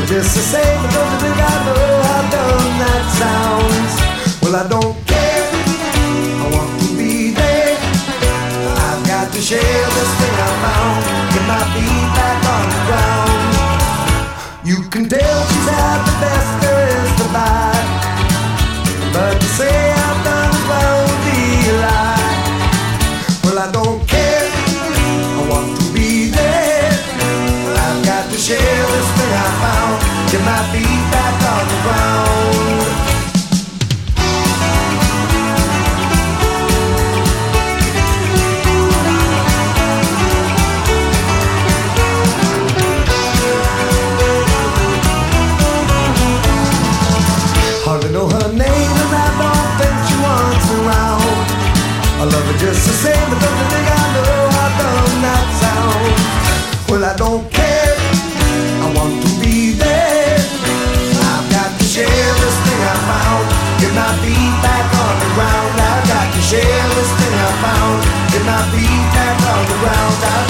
just the same, but don't you think I know how dumb that sounds? Well, I don't care, I want to be there. I've got to share this thing I found, get my feet back on the ground. You can tell she's had the best there is to buy, but to say I've done well would be a lie. Well, I don't care, I want to be there. I've got to share this thing I found, get my feet back on the ground. Hardly know her name and I don't think she wants around. I love her just the same, but don't you think I know how dumb that sounds? Well, I don't care, I want to be there. I've got to share this thing I found, get my feet back on the ground. I've got to share this thing I found, get my feet back on the ground.